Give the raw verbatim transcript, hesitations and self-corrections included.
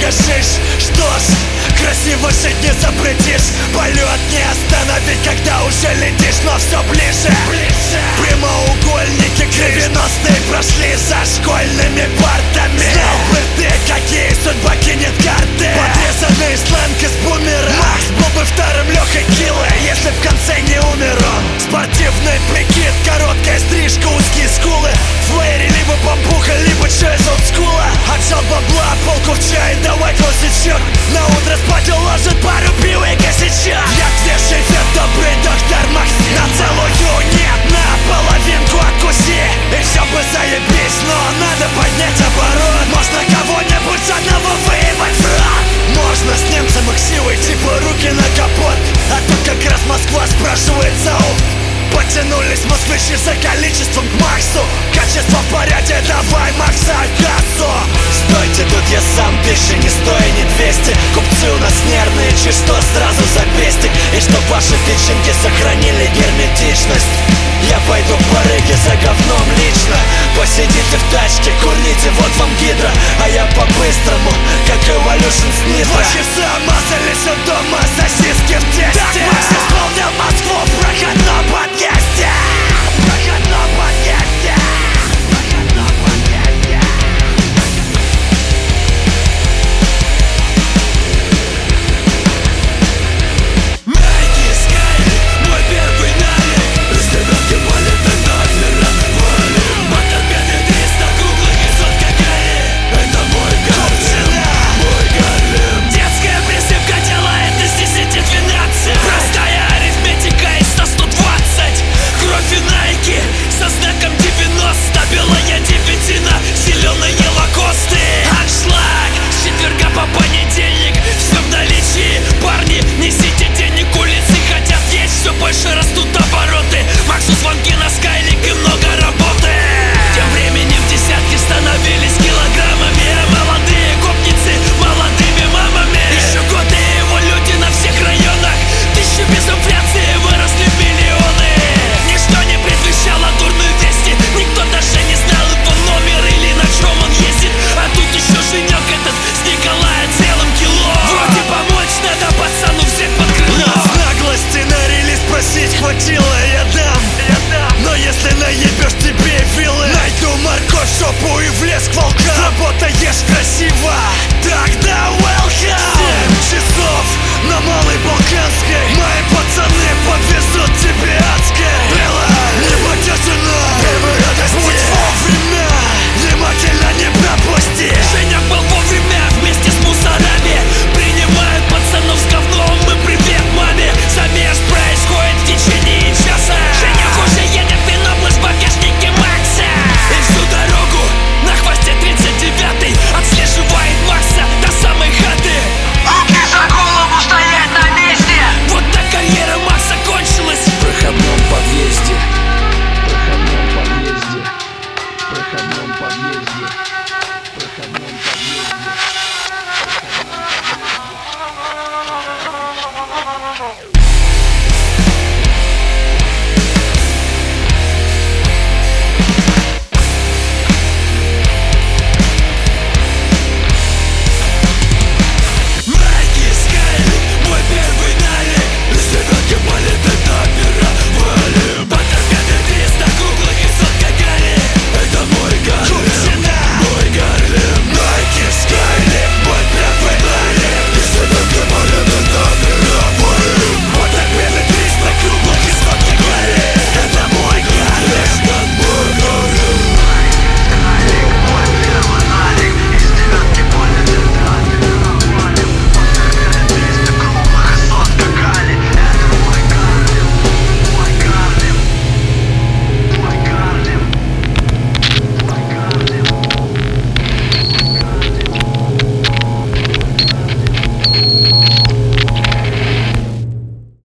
гашиш. Что ж, красиво жить не запретишь, полет не остановить, когда уже летишь, но все ближе, ближе. Прямоугольники кривеносные прошли за школьными партами. Знал бы ты, какие судьба кинет карты. Подрезанный сленг из бумера. Макс был бы вторым Лехой Киллы, если в конце не умер он. Спортивный прикид, короткая стрижка, узкие скулы. Флэри либо бамбуха, либо чай из олдскула. Отжал бабла, полку в чай, давай косячок. На утро спать уложит пару пива и косячок. Я где живет добрый доктор Макс. На целую нет, на половинку откуси. И все бы заебись, но надо поднять оборот. Можно кого-нибудь одного выебать в рот. Можно с немцем их силой, типа руки на капот. А тут как раз Москва спрашивает зауф. Потянулись москвичи за количеством к Максу. Качество в порядке, давай Макса газу. Стойте, тут я сам пиши, не стоя не двести. Купцы у нас нервные, чуть что сразу за пестик. И чтоб ваши печеньки сохранили герметичность. Я пойду по рыге за говном лично. Посидите в тачке, курните, вот вам гидро. А я по-быстрому, как Evolution с Nitro. Два часа мазались у дома, сосиски в тесте. Так Макс исполнил Москву в проходном подъезде. В проходном подъезде. В проходном подъезде. Найки, Скайли, мой первый налик. Раздевалки валит номера, валим. Моторпеды триста круглых и сотка гали. Это мой Гарлем, мой Гарлем. Детская присыпка делает из десяти двенадцать. Простая арифметика из ста сто двадцать. Кровь и Найки со знаком девяносто. Белая девятина, зеленые лакосты. Аншлаг с четверга по понедельник. Все в наличии, парни, несите денег, улицы хотят есть. Все больше растут обороты. Максу звонки на Скайлик и много работы. Тем временем десятки становились килограммами. Молодые гопницы молодыми мамами. Еще годы его люди на всех районах. Тысячи без инфляции выросли в миллионы. Ничто не предвещало дурные вести. Никто даже не знал его номер или на чем он ездит. А тут еще Женек этот с Николая целым кило. Вроде помочь надо пацану взять под крыло. Нас наглости нарили спросить, хватило, я дам, я дам. Но если наебешь, тебе вилы. Найду морковь в жопу и в лес к волкам. Работаешь красиво,